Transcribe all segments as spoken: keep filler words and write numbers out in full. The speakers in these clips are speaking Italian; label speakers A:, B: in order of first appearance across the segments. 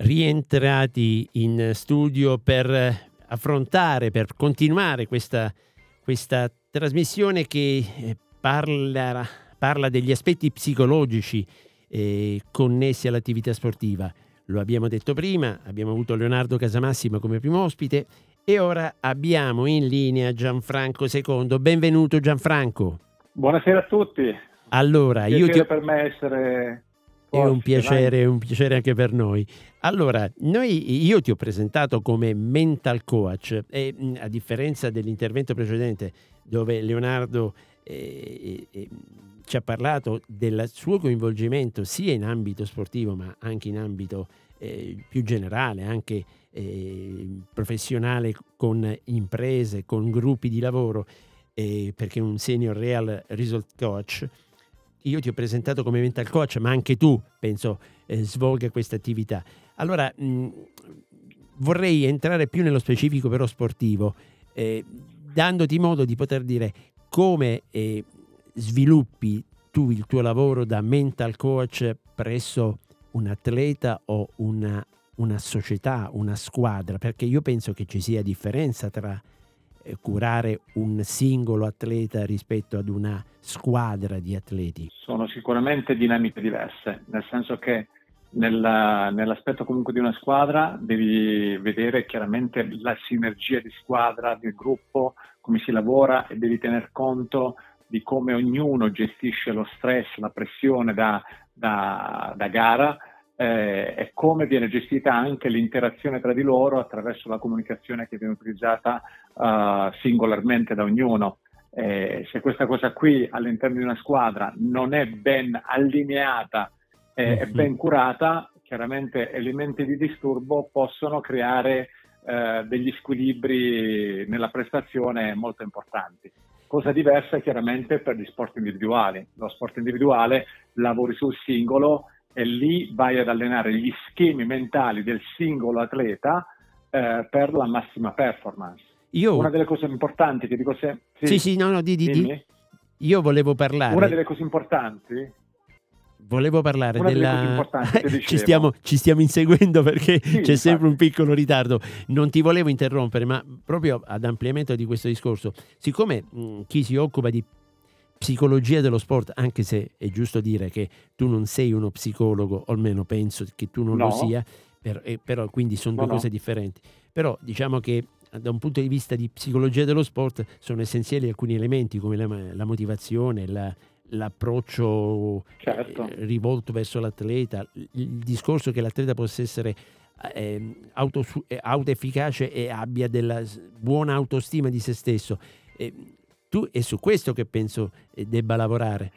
A: rientrati in studio per affrontare, per continuare questa, questa trasmissione che parla, parla degli aspetti psicologici eh, connessi all'attività sportiva. Lo abbiamo detto prima, abbiamo avuto Leonardo Casamassima come primo ospite e ora abbiamo in linea Gianfranco Secondo. Benvenuto Gianfranco.
B: Buonasera a tutti.
A: Allora,
B: piacere
A: io ti...
B: per me essere
A: È un
B: ospite,
A: piacere,
B: dai.
A: è un piacere anche per noi. Allora, noi, io ti ho presentato come mental coach e a differenza dell'intervento precedente dove Leonardo eh, eh, ci ha parlato del suo coinvolgimento sia in ambito sportivo ma anche in ambito eh, più generale, anche eh, professionale con imprese, con gruppi di lavoro, eh, perché è un senior real result coach. Io ti ho presentato come mental coach, ma anche tu penso eh, svolga questa attività. Allora mh, vorrei entrare più nello specifico però sportivo, eh, dandoti modo di poter dire come eh, sviluppi tu il tuo lavoro da mental coach presso un atleta o una, una società, una squadra, perché io penso che ci sia differenza tra curare un singolo atleta rispetto ad una squadra di atleti.
B: Sono sicuramente dinamiche diverse, nel senso che nella, nell'aspetto comunque di una squadra devi vedere chiaramente la sinergia di squadra, del gruppo, come si lavora e devi tener conto di come ognuno gestisce lo stress, la pressione da, da, da gara eh, e come viene gestita anche l'interazione tra di loro attraverso la comunicazione che viene utilizzata uh, singolarmente da ognuno. Eh, se questa cosa qui all'interno di una squadra non è ben allineata e mm-hmm. ben curata, chiaramente elementi di disturbo possono creare eh, degli squilibri nella prestazione molto importanti. Cosa diversa chiaramente per gli sport individuali. Lo sport individuale lavori sul singolo e lì vai ad allenare gli schemi mentali del singolo atleta eh, per la massima performance.
A: Io...
B: Una delle cose importanti che dico sempre...
A: Sì, sì, sì, no, no, di, di, di. Io volevo parlare...
B: Una delle cose importanti...
A: Volevo parlare
B: Una
A: della...
B: delle cose importanti che dicevo...
A: ci, stiamo, ci stiamo inseguendo perché
B: sì,
A: c'è sempre
B: infatti.
A: un piccolo ritardo. Non ti volevo interrompere, ma proprio ad ampliamento di questo discorso, siccome mh, chi si occupa di psicologia dello sport, anche se è giusto dire che tu non sei uno psicologo, o almeno penso che tu non
B: no.
A: lo sia, per, eh, però quindi sono
B: no,
A: due cose
B: no.
A: differenti. Però diciamo che da un punto di vista di psicologia dello sport sono essenziali alcuni elementi come la, la motivazione, la, l'approccio
B: certo.
A: eh, rivolto verso l'atleta, il, il discorso che l'atleta possa essere eh, auto, eh, autoefficace e abbia della buona autostima di se stesso. Eh, tu è su questo che penso eh, debba lavorare.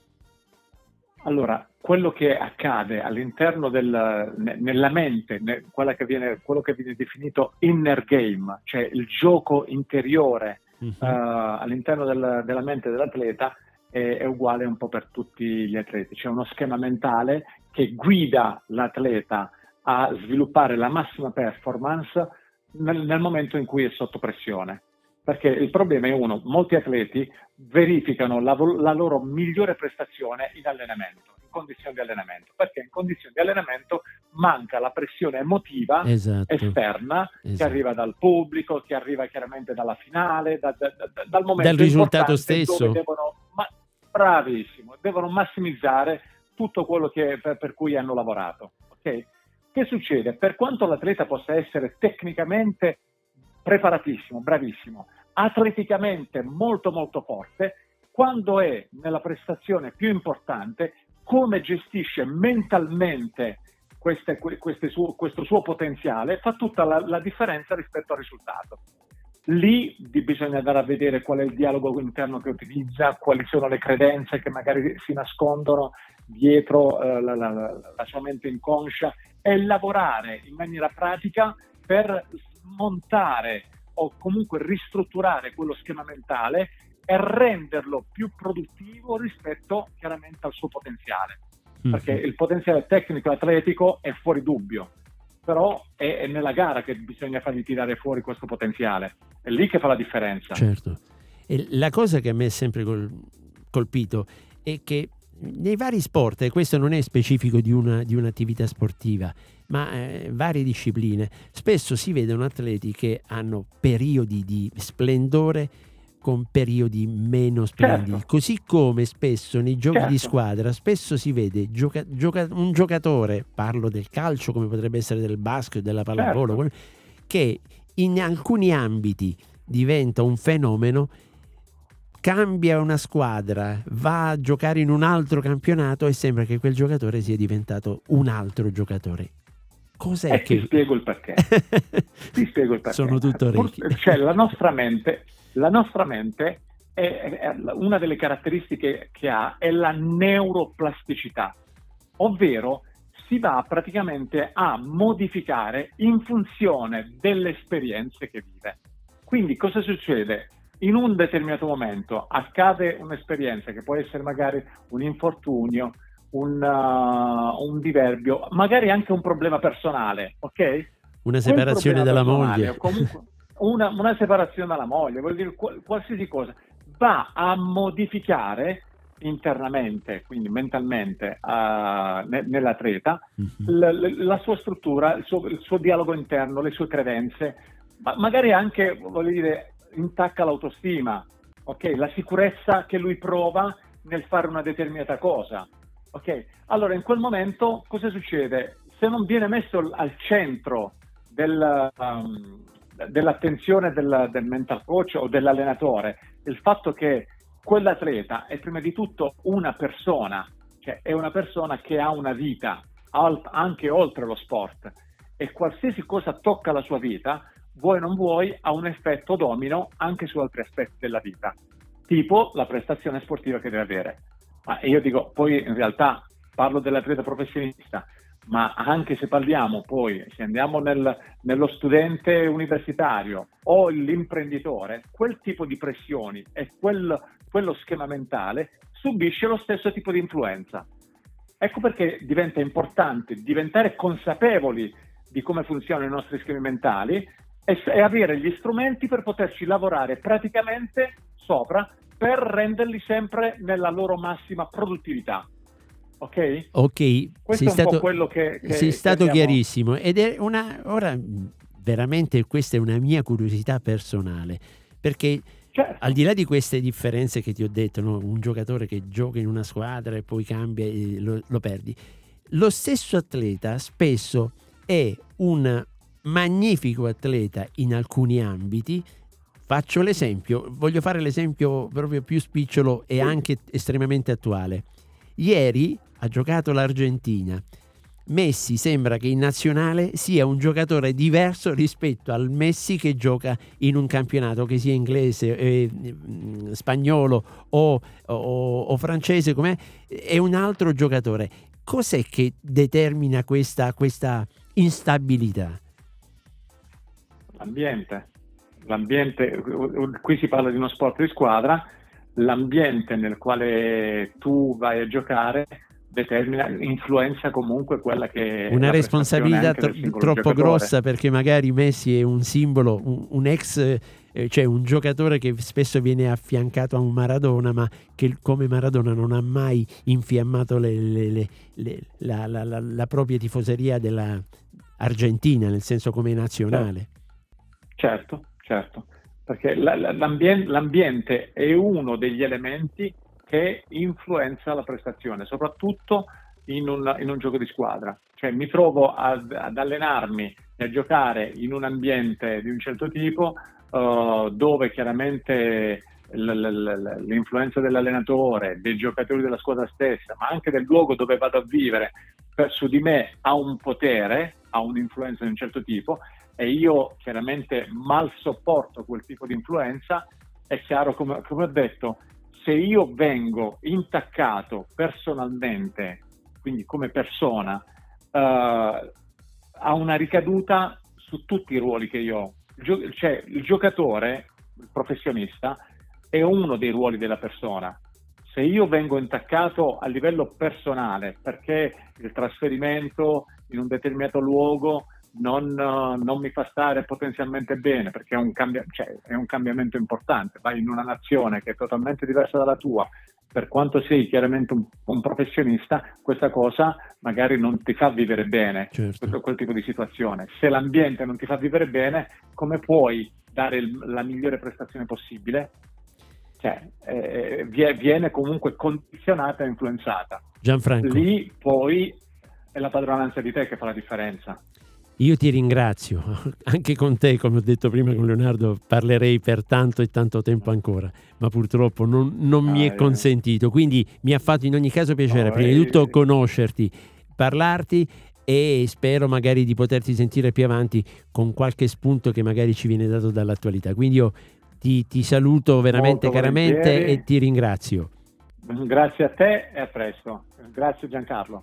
B: Allora, quello che accade all'interno del, nella mente, quella che viene, quello che viene definito inner game, cioè il gioco interiore uh-huh. uh, all'interno del, della mente dell'atleta, è, è uguale un po' per tutti gli atleti. C'è uno schema mentale che guida l'atleta a sviluppare la massima performance nel, nel momento in cui è sotto pressione. Perché il problema è uno, molti atleti verificano la, la loro migliore prestazione in allenamento, in condizioni di allenamento, perché in condizioni di allenamento manca la pressione emotiva
A: esatto.
B: esterna
A: esatto.
B: che arriva dal pubblico, che arriva chiaramente dalla finale, da, da, da, dal momento
A: dal risultato stesso.
B: Dove devono, ma, bravissimo, devono massimizzare tutto quello che, per, per cui hanno lavorato. Okay? Che succede? Per quanto l'atleta possa essere tecnicamente preparatissimo, bravissimo, atleticamente molto molto forte, quando è nella prestazione più importante, come gestisce mentalmente queste, queste suo, questo suo potenziale, fa tutta la, la differenza rispetto al risultato. Lì bisogna andare a vedere qual è il dialogo interno che utilizza, quali sono le credenze che magari si nascondono dietro eh, la, la, la sua mente inconscia e lavorare in maniera pratica per smontare o comunque ristrutturare quello schema mentale e renderlo più produttivo rispetto chiaramente al suo potenziale. Mm-hmm. Perché il potenziale tecnico e atletico è fuori dubbio, però è, è nella gara che bisogna fargli tirare fuori questo potenziale. È lì che fa la differenza.
A: Certo. E la cosa che a me è sempre col, colpito è che nei vari sport, e questo non è specifico di, una, di un'attività sportiva, ma eh, varie discipline. Spesso si vedono atleti che hanno periodi di splendore con periodi meno splendidi,
B: Certo,
A: così come spesso nei giochi di
B: certo,
A: squadra spesso si vede gioca- gioca- un giocatore, parlo del calcio come potrebbe essere del basket, della pallavolo,
B: certo.
A: quel- che in alcuni ambiti diventa un fenomeno, cambia una squadra, va a giocare in un altro campionato e sembra che quel giocatore sia diventato un altro giocatore. Cos'è
B: E ti
A: che...
B: spiego il perché. Ti spiego il
A: Sono
B: perché.
A: tutto
B: Pur-
A: orecchi.
B: cioè, la nostra mente, la nostra mente è, è- una delle caratteristiche che ha è la neuroplasticità, ovvero si va praticamente a modificare in funzione delle esperienze che vive. Quindi cosa succede? In un determinato momento accade un'esperienza che può essere magari un infortunio, un, uh, un diverbio, magari anche un problema personale, ok?
A: Una
B: Quel
A: separazione
B: problema
A: dalla
B: personale
A: moglie.
B: o comunque una, una separazione dalla moglie, vuol dire qual- qualsiasi cosa, va a modificare internamente, quindi mentalmente, uh, ne- nell'atleta,
A: Mhm.
B: l- l- la sua struttura, il suo, il suo dialogo interno, le sue credenze, ma magari anche, voglio dire, intacca l'autostima, ok? La sicurezza che lui prova nel fare una determinata cosa, ok? Allora in quel momento cosa succede? Se non viene messo al centro del, um, dell'attenzione del, del mental coach o dell'allenatore il fatto che quell'atleta è prima di tutto una persona, cioè è una persona che ha una vita anche oltre lo sport, e qualsiasi cosa tocca la sua vita, vuoi non vuoi, ha un effetto domino anche su altri aspetti della vita, tipo la prestazione sportiva che deve avere. Ma io dico, poi in realtà parlo dell'atleta professionista, ma anche se parliamo poi, se andiamo nel, nello studente universitario o l'imprenditore, quel tipo di pressioni e quel, quello schema mentale subisce lo stesso tipo di influenza. Ecco perché diventa importante diventare consapevoli di come funzionano i nostri schemi mentali e, e avere gli strumenti per poterci lavorare praticamente sopra per renderli sempre nella loro massima produttività. Ok?
A: Ok,
B: Questo
A: sei
B: è un po'
A: stato,
B: quello che,
A: sei
B: che, che
A: stato
B: andiamo...
A: chiarissimo ed è una, ora mh, veramente questa è una mia curiosità personale, perché al
B: Certo,
A: di là di queste differenze che ti ho detto, no? Un giocatore che gioca in una squadra e poi cambia e lo, lo perdi, lo stesso atleta spesso è un magnifico atleta in alcuni ambiti. Faccio l'esempio, voglio fare l'esempio proprio più spicciolo e
B: sì,
A: anche estremamente attuale. Ieri ha giocato l'Argentina. Messi sembra che in nazionale sia un giocatore diverso rispetto al Messi che gioca in un campionato che sia inglese, eh, mh, spagnolo o, o- o francese, com'è, è un altro giocatore. Cos'è che determina questa, questa instabilità?
B: l'ambiente. L'ambiente, qui si parla di uno sport di squadra, l'ambiente nel quale tu vai a giocare determina, influenza comunque quella che è
A: Una
B: la prestazione
A: responsabilità
B: anche del
A: tro-
B: singolo
A: troppo
B: giocatore.
A: grossa, perché magari Messi è un simbolo, un, un ex, eh, cioè un giocatore che spesso viene affiancato a un Maradona, ma che come Maradona non ha mai infiammato le- le- le- le- la, la- la- la propria tifoseria della Argentina, nel senso come
B: Certo,
A: nazionale.
B: certo, certo, perché la- la- l'ambien- l'ambiente è uno degli elementi che influenza la prestazione, soprattutto in un, in un gioco di squadra. Cioè mi trovo ad, ad allenarmi e a giocare in un ambiente di un certo tipo, eh, dove chiaramente l- l- l- l'influenza dell'allenatore, dei giocatori della squadra stessa, ma anche del luogo dove vado a vivere, per- su di me ha un potere, ha un'influenza di un certo tipo, e io chiaramente mal sopporto quel tipo di influenza. È chiaro, come, come ho detto, se io vengo intaccato personalmente, quindi come persona, eh, ha una ricaduta su tutti i ruoli che io ho. Il, gio- cioè, il giocatore, il professionista, è uno dei ruoli della persona. Se io vengo intaccato a livello personale perché il trasferimento in un determinato luogo non, uh, non mi fa stare potenzialmente bene, perché è un, cambia- cioè, è un cambiamento importante, vai in una nazione che è totalmente diversa dalla tua per quanto sei chiaramente un, un professionista, questa cosa magari non ti fa vivere bene,
A: certo.
B: questo, quel tipo di situazione. Se l'ambiente non ti fa vivere bene, come puoi dare il, la migliore prestazione possibile? Cioè, eh, viene comunque condizionata e influenzata.
A: Gianfranco.
B: Lì poi è la padronanza di te che fa la differenza.
A: Io ti ringrazio, anche con te, come ho detto prima con Leonardo, parlerei per tanto e tanto tempo ancora, ma purtroppo non, non
B: ah,
A: mi è
B: eh.
A: consentito, quindi mi ha fatto in ogni caso piacere,
B: no,
A: prima di tutto
B: eh.
A: conoscerti, parlarti e spero magari di poterti sentire più avanti con qualche spunto che magari ci viene dato dall'attualità. Quindi io ti, ti saluto veramente
B: Molto
A: caramente
B: volentieri.
A: e ti ringrazio.
B: Grazie a te e a presto. Grazie Giancarlo.